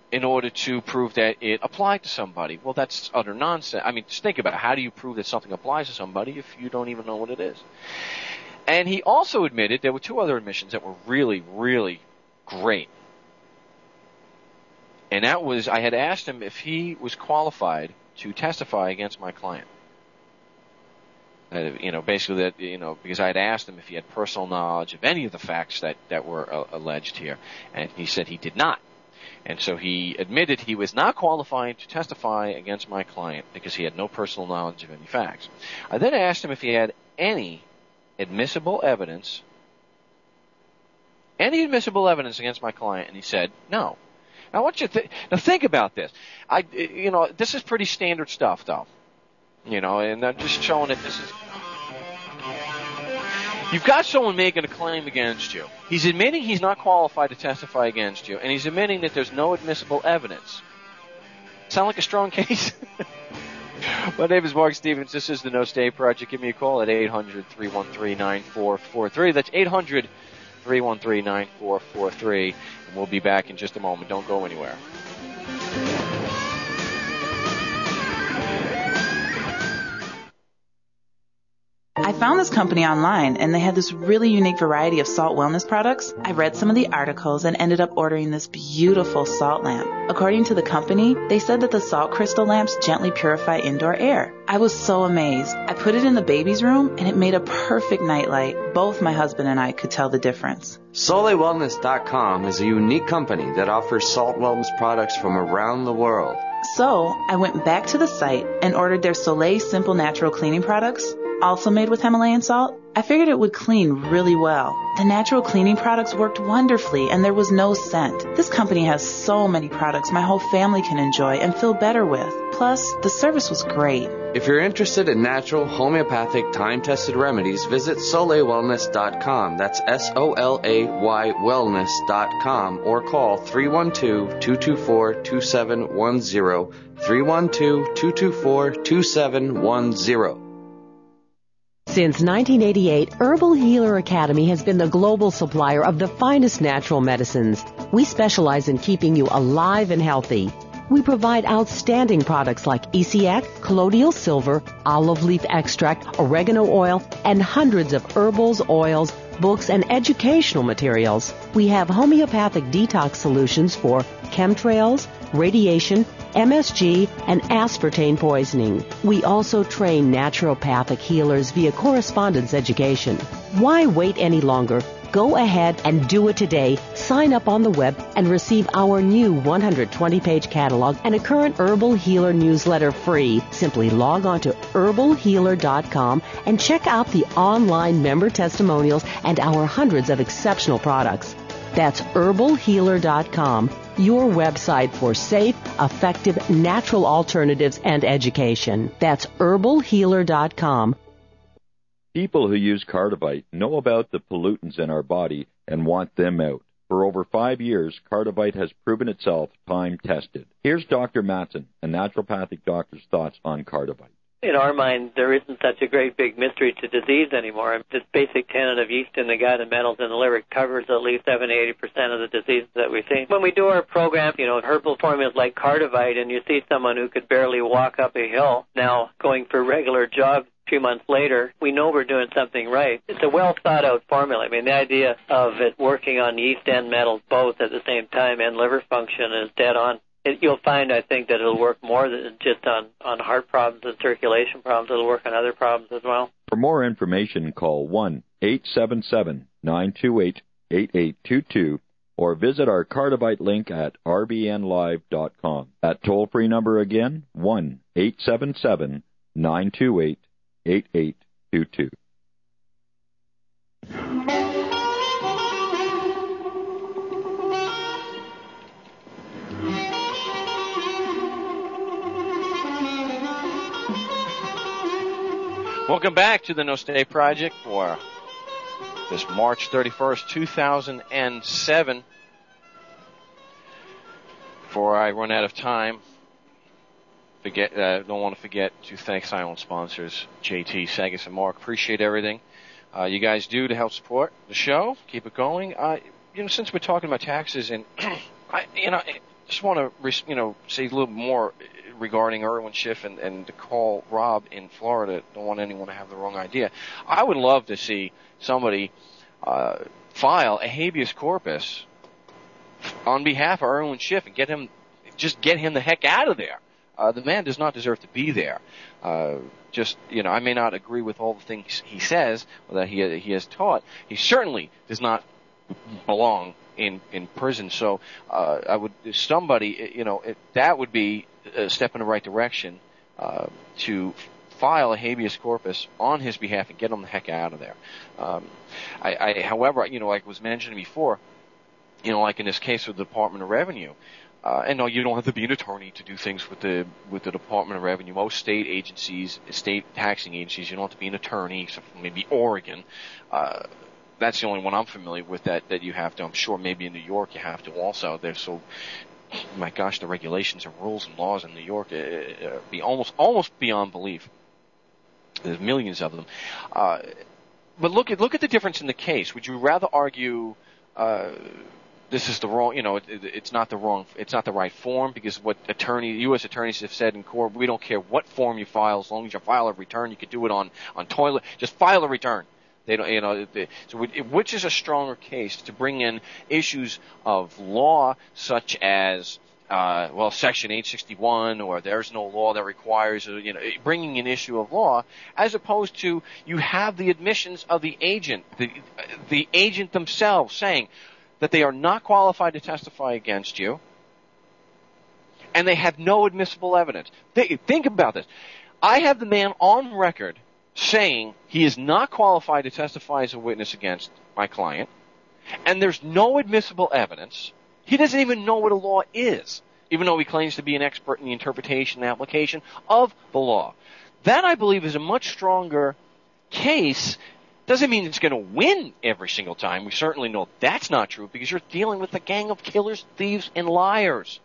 in order to prove that it applied to somebody. Well, that's utter nonsense. I mean, just think about it. How do you prove that something applies to somebody if you don't even know what it is? And he also admitted there were two other admissions that were really, really great. And that was, I had asked him if he was qualified to testify against my client. Uh, you know, basically that, you know, because I had asked him if he had personal knowledge of any of the facts that, that were uh, alleged here. And he said he did not. And so he admitted he was not qualified to testify against my client because he had no personal knowledge of any facts. I then asked him if he had any admissible evidence, any admissible evidence against my client, and he said no. Now, I want you to th- now think about this. I, you know, this is pretty standard stuff, though. You know, and I'm just showing that this is. You've got someone making a claim against you. He's admitting he's not qualified to testify against you, and he's admitting that there's no admissible evidence. Sound like a strong case? My name is Mark Stevens. This is the No Stay Project. Give me a call at eight hundred, three one three, nine four four three. That's eight hundred, three one three, nine four four three. And we'll be back in just a moment. Don't go anywhere. I found this company online, and they had this really unique variety of salt wellness products. I read some of the articles and ended up ordering this beautiful salt lamp. According to the company, they said that the salt crystal lamps gently purify indoor air. I was so amazed. I put it in the baby's room, and it made a perfect nightlight. Both my husband and I could tell the difference. Soleil Wellness dot com is a unique company that offers salt wellness products from around the world. So I went back to the site and ordered their Soleil Simple Natural Cleaning products, also made with Himalayan salt. I figured it would clean really well. The natural cleaning products worked wonderfully, and there was no scent. This company has so many products my whole family can enjoy and feel better with. Plus, the service was great. If you're interested in natural, homeopathic, time-tested remedies, visit Soleil Wellness dot com. That's S O L A Y Wellness dot com, or call three one two, two two four, two seven one zero, three one two, two two four, two seven one zero. Since nineteen eighty-eight, Herbal Healer Academy has been the global supplier of the finest natural medicines. We specialize in keeping you alive and healthy. We provide outstanding products like E C A C, colloidal silver, olive leaf extract, oregano oil, and hundreds of herbals, oils, books, and educational materials. We have homeopathic detox solutions for chemtrails, radiation, M S G, and aspartame poisoning. We also train naturopathic healers via correspondence education. Why wait any longer? Go ahead and do it today. Sign up on the web and receive our new one hundred twenty page catalog and a current Herbal Healer newsletter free. Simply log on to herbal healer dot com and check out the online member testimonials and our hundreds of exceptional products. That's herbal healer dot com, your website for safe, effective, natural alternatives and education. That's herbal healer dot com. People who use Cardivite know about the pollutants in our body and want them out. For over five years, Cardivite has proven itself time-tested. Here's Doctor Matson, a naturopathic doctor's thoughts on Cardivite. In our mind, there isn't such a great big mystery to disease anymore. This basic tenet of yeast in the gut and metals in the liver covers at least seventy to eighty percent of the diseases that we see. When we do our program, you know, herbal formulas like Cardivite, and you see someone who could barely walk up a hill now going for regular jogs a few months later, we know we're doing something right. It's a well-thought-out formula. I mean, the idea of it working on yeast and metals both at the same time and liver function is dead on. It, you'll find, I think, that it'll work more than just on, on heart problems and circulation problems. It'll work on other problems as well. For more information, call one eight seven seven, nine two eight, eight eight two two or visit our Cardivite link at r b n live dot com. That toll-free number again, one eight seven seven, nine two eight, eight eight two two. Welcome back to the No Stay Project for this March thirty-first, two thousand seven. Before I run out of time, forget, uh, don't want to forget to thank silent sponsors, J T, Sagas, and Mark. Appreciate everything uh, you guys do to help support the show. Keep it going. Uh, you know, since we're talking about taxes, and I, you know, just want to, you know, say a little more regarding Irwin Schiff and, and to call Rob in Florida. Don't want anyone to have the wrong idea. I would love to see somebody uh, file a habeas corpus on behalf of Irwin Schiff and get him, just get him the heck out of there. Uh, the man does not deserve to be there. Uh, just, you know, I may not agree with all the things he says or that he he has taught. He certainly does not belong in in prison. So uh, I would, somebody, you know, it, that would be a step in the right direction uh, to file a habeas corpus on his behalf and get him the heck out of there. Um, I, I, however, you know, like was mentioned before, you know, like in this case with the Department of Revenue. Uh, and no, you don't have to be an attorney to do things with the with the Department of Revenue. Most state agencies, state taxing agencies, you don't have to be an attorney, except for maybe Oregon. Uh, that's the only one I'm familiar with that, that you have to. I'm sure maybe in New York you have to also. They're so, my gosh, the regulations and rules and laws in New York uh, be almost almost beyond belief. There's millions of them. Uh, but look at look at the difference in the case. Would you rather argue? Uh, This is the wrong, you know, it, it, it's not the wrong, it's not the right form, because what attorney, U S attorneys have said in court, we don't care what form you file, as long as you file a return. You could do it on, on toilet, just file a return. They don't, you know, they, so it, which is a stronger case, to bring in issues of law such as, uh, well, Section eight sixty-one, or there's no law that requires, you know, bringing an issue of law, as opposed to you have the admissions of the agent, the, the agent themselves saying that they are not qualified to testify against you, and they have no admissible evidence. They, think about this. I have the man on record saying he is not qualified to testify as a witness against my client, and there's no admissible evidence. He doesn't even know what a law is, even though he claims to be an expert in the interpretation and application of the law. That, I believe, is a much stronger case. Doesn't mean it's going to win every single time. We certainly know that's not true, because you're dealing with a gang of killers, thieves, and liars.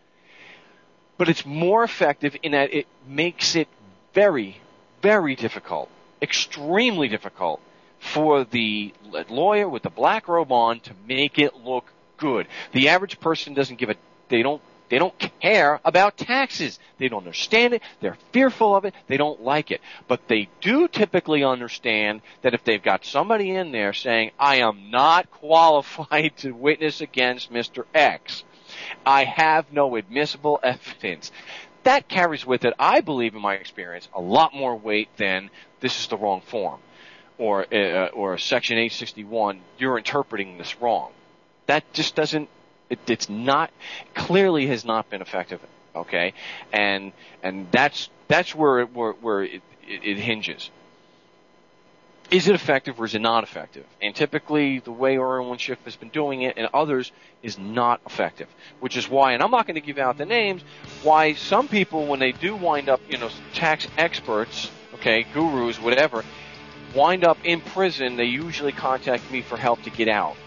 But it's more effective in that it makes it very, very difficult, extremely difficult, for the lawyer with the black robe on to make it look good. The average person doesn't give a, they don't They don't care about taxes. They don't understand it. They're fearful of it. They don't like it. But they do typically understand that if they've got somebody in there saying, I am not qualified to witness against Mister X, I have no admissible evidence, that carries with it, I believe in my experience, a lot more weight than this is the wrong form, or uh, or Section eight sixty-one, you're interpreting this wrong. That just doesn't, It, it's not, clearly has not been effective, okay? And and that's that's where it, where, where it, it, it hinges. Is it effective or is it not effective? And typically, the way Irwin Schiff has been doing it and others is not effective, which is why, and I'm not going to give out the names, why some people, when they do wind up, you know, tax experts, okay, gurus, whatever, wind up in prison, they usually contact me for help to get out.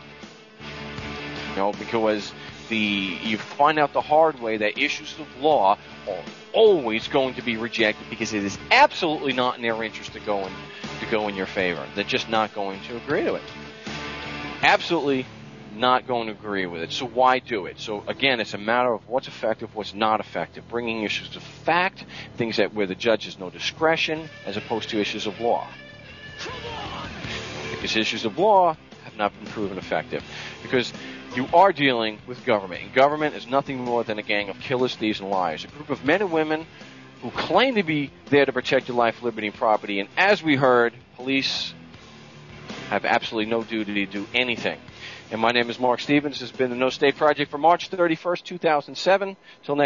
You know, because the you find out the hard way that issues of law are always going to be rejected, because it is absolutely not in their interest to go in to go in your favor. They're just not going to agree to it. Absolutely not going to agree with it. So why do it? So again, it's a matter of what's effective, what's not effective. Bringing issues of fact, things that where the judge has no discretion, as opposed to issues of law. Because issues of law have not been proven effective. Because you are dealing with government, and government is nothing more than a gang of killers, thieves, and liars. A group of men and women who claim to be there to protect your life, liberty, and property. And as we heard, police have absolutely no duty to do anything. And my name is Mark Stevens. This has been the No State Project for March thirty-first, two thousand seven. Till next